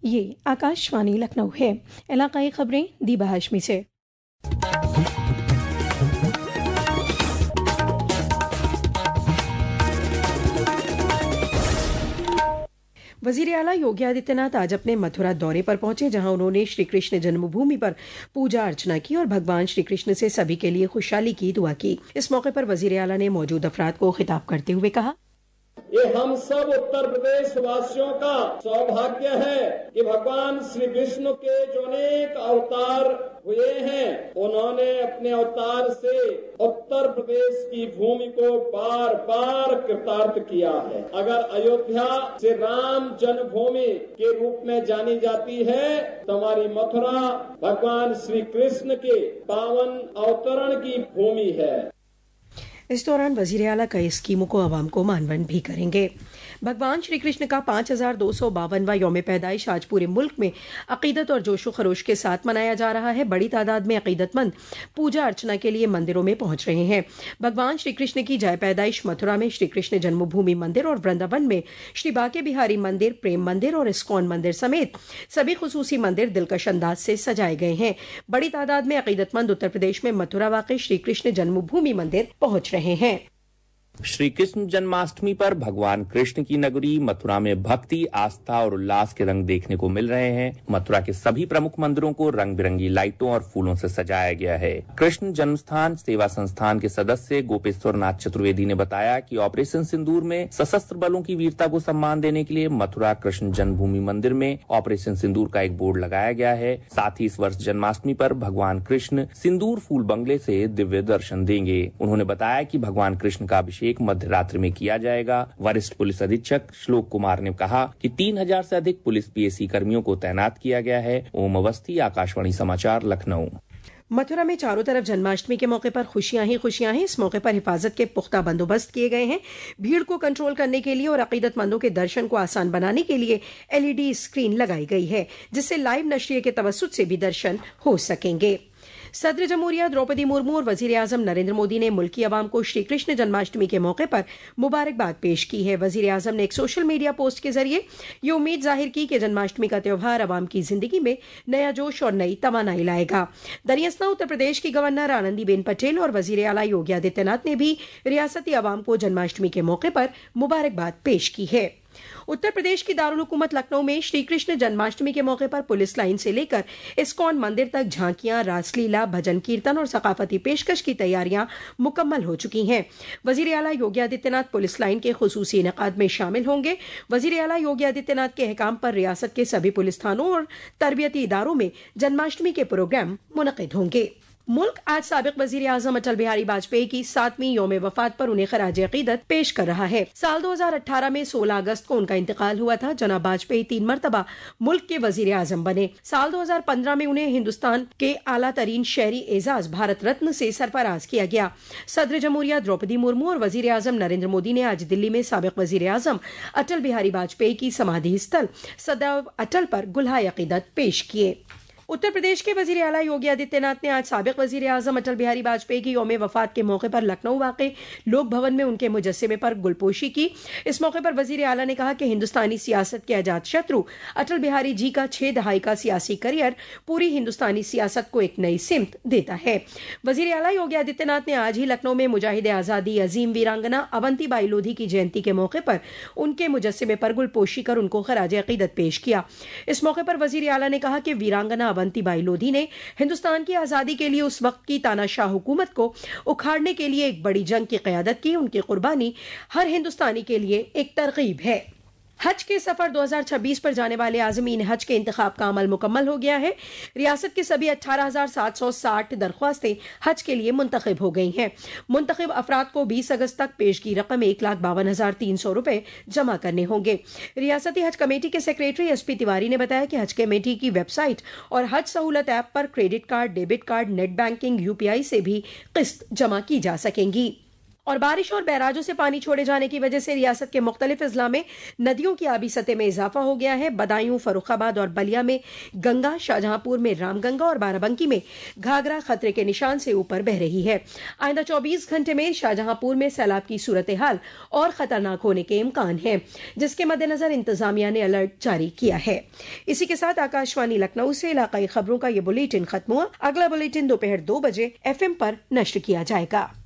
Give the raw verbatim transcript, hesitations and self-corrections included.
ये आकाशवाणी लखनऊ है। इलाकाई खबरें दीबा हाशमी से। वजीर आला योगी आदित्यनाथ आज अपने मथुरा दौरे पर पहुंचे, जहां उन्होंने श्री कृष्ण जन्मभूमि पर पूजा अर्चना की और भगवान श्री कृष्ण से सभी के लिए खुशहाली की दुआ की। इस मौके पर वजीर आला ने मौजूद अफराद को खिताब करते हुए कहा, ये हम सब उत्तर प्रदेश वासियों का सौभाग्य है कि भगवान श्री विष्णु के जो अनेक अवतार हुए हैं, उन्होंने अपने अवतार से उत्तर प्रदेश की भूमि को बार बार कृतार्थ किया है। अगर अयोध्या से राम जन्मभूमि के रूप में जानी जाती है, तो हमारी मथुरा भगवान श्री कृष्ण के पावन अवतरण की भूमि है। इस दौरान वजीर आला कई स्कीमों को आवाम को मानवन भी करेंगे। भगवान श्री कृष्ण का पाँच हजार दो सौ बावनवा यौम पैदाइश आज पूरे मुल्क में अकीदत और जोशो खरोश के साथ मनाया जा रहा है। बड़ी तादाद में अकीदतमंद पूजा अर्चना के लिए मंदिरों में पहुंच रहे हैं। भगवान श्री कृष्ण की जय पैदाइश मथुरा में श्री कृष्ण जन्मभूमि मंदिर और वृंदावन में श्री बाके बिहारी मंदिर, प्रेम मंदिर और इस्कॉन मंदिर समेत सभी खुसूसी मंदिर दिलकश अंदाज से सजाए गए हैं। बड़ी तादाद में अकीदतमंद उत्तर प्रदेश में मथुरा वाक़े श्री कृष्ण जन्मभूमि मंदिर पहुंच रहे हैं। श्री कृष्ण जन्माष्टमी पर भगवान कृष्ण की नगरी मथुरा में भक्ति, आस्था और उल्लास के रंग देखने को मिल रहे हैं। मथुरा के सभी प्रमुख मंदिरों को रंग बिरंगी लाइटों और फूलों से सजाया गया है। कृष्ण जन्मस्थान सेवा संस्थान के सदस्य गोपेश्वर नाथ चतुर्वेदी ने बताया कि ऑपरेशन सिंदूर में सशस्त्र बलों की वीरता को सम्मान देने के लिए मथुरा कृष्ण जन्मभूमि मंदिर में ऑपरेशन सिंदूर का एक बोर्ड लगाया गया है। साथ ही इस वर्ष जन्माष्टमी पर भगवान कृष्ण सिंदूर फूल बंगले से दिव्य दर्शन देंगे। उन्होंने बताया कि भगवान कृष्ण का अभिषेक मध्य रात्रि में किया जाएगा। वरिष्ठ पुलिस अधीक्षक श्लोक कुमार ने कहा कि तीन हजार से अधिक पुलिस पीएसी कर्मियों को तैनात किया गया है। ओम अवस्थी, आकाशवाणी समाचार, लखनऊ। मथुरा में चारों तरफ जन्माष्टमी के मौके पर खुशियां ही खुशियां हैं। इस मौके पर हिफाजत के पुख्ता बंदोबस्त किए गए हैं। भीड़ को कंट्रोल करने के लिए और अकीदतमंदों के दर्शन को आसान बनाने के लिए एलईडी स्क्रीन लगाई गई है, जिससे लाइव नशरिये के तवस्सुत से भी दर्शन हो सकेंगे। सदर जमहूरिया द्रौपदी मुर्मू और वजीर आजम नरेंद्र मोदी ने मुल्की अवाम को श्री कृष्ण जन्माष्टमी के मौके पर मुबारकबाद पेश की है। वजीर आजम ने एक सोशल मीडिया पोस्ट के जरिए ये उम्मीद जाहिर की कि जन्माष्टमी का त्यौहार अवाम की जिंदगी में नया जोश और नई तवानाई लाएगा। दरियासना उत्तर प्रदेश की गवर्नर आनंदीबेन पटेल और वजीर आला योगी आदित्यनाथ ने भी रियासती अवाम को जन्माष्टमी के मौके पर मुबारकबाद पेश की है। उत्तर प्रदेश की दारुल हुकूमत लखनऊ में श्री कृष्ण जन्माष्टमी के मौके पर पुलिस लाइन से लेकर इस्कॉन मंदिर तक झांकियां, रासलीला, भजन कीर्तन और सकाफती पेशकश की तैयारियां मुकम्मल हो चुकी हैं। वजीर आला योगी आदित्यनाथ पुलिस लाइन के खुसूसी इनेकाद में शामिल होंगे। वजीर आला योगी आदित्यनाथ के अहकाम पर रियासत के सभी पुलिस थानों और तरबियती इदारों में जन्माष्टमी के प्रोग्राम मुनक़िद होंगे। मुल्क आज साबिक वजीर आजम अटल बिहारी वाजपेयी की सातवीं यौम वफात पर उन्हें खराज अकीदत पेश कर रहा है। साल दो हजार अठारह में सोलह अगस्त को उनका इंतकाल हुआ था। जनाब वाजपेयी तीन मरतबा मुल्क के वजीर आजम बने। साल दो हजार पंद्रह में उन्हें हिंदुस्तान के आला तरीन शहरी एजाज भारत रत्न से सरफराज किया गया। सदर जमहूरिया द्रौपदी मुर्मू और वजीर आजम नरेंद्र मोदी ने आज दिल्ली में साबिक वजीर आजम अटल बिहारी वाजपेयी की समाधि स्थल सदैव अटल पर गुलहाए अकीदत पेश किए। उत्तर प्रदेश के वजीर आला योगी आदित्यनाथ ने आज साबिक वजीर आजम अटल बिहारी वाजपेयी की यौम वफात के मौके पर लखनऊ वाक़े लोक भवन में उनके मुजस्समे पर गुलपोशी की। इस मौके पर वजीर आला ने कहा कि हिंदुस्तानी सियासत के अजात शत्रु अटल बिहारी जी का छह दहाई का सियासी करियर पूरी हिंदुस्तानी सियासत को एक नई सिमत देता है। वजीर आला योगी आदित्यनाथ ने आज ही लखनऊ में मुजाहिद आज़ादी अजीम वीरांगना अवंतीबाई लोधी की जयंती के मौके पर उनके मुजस्समे पर गुलपोशी कर उनको खराज अकीदत पेश किया। इस मौके पर वजीर आला ने कहा कि वीरांगना अवंतीबाई लोधी ने हिंदुस्तान की आजादी के लिए उस वक्त की तानाशाह हुकूमत को उखाड़ने के लिए एक बड़ी जंग की क़यादत की। उनकी कुर्बानी हर हिंदुस्तानी के लिए एक तरगीब है। हज के सफर दो हजार छब्बीस पर जाने वाले आज़मीन हज के इंतखाब का अमल मुकम्मल हो गया है। रियासत के सभी अठारह हजार सात सौ साठ दरख्वास्तें हज के लिए मुंतखब हो गई हैं। मुंतखब अफराद को बीस अगस्त तक पेशगी रकम एक लाख बावन हजार तीन सौ रुपए जमा करने होंगे। रियासती हज कमेटी के सेक्रेटरी एस पी तिवारी ने बताया कि हज कमेटी की वेबसाइट और हज सहूलत ऐप पर credit card, debit card, net banking, UPI से भी किस्त जमा की जा सकेंगी। और बारिश और बैराजों से पानी छोड़े जाने की वजह से रियासत के मुख्तलिफ अजला में नदियों की आबी सतह में इजाफा हो गया है। बदायूं, फर्रुखाबाद और बलिया में गंगा, शाहजहांपुर में रामगंगा और बाराबंकी में घाघरा खतरे के निशान से ऊपर बह रही है। आइंदा चौबीस घंटे में शाहजहांपुर में सैलाब की सूरत हाल और खतरनाक होने के इम्कान है, जिसके मद्देनजर इंतजामिया ने अलर्ट जारी किया है। इसी के साथ आकाशवाणी लखनऊ से इलाकाई खबरों का यह बुलेटिन खत्म हुआ। अगला बुलेटिन दोपहर दो बजे एफ एम पर नश्र किया जाएगा।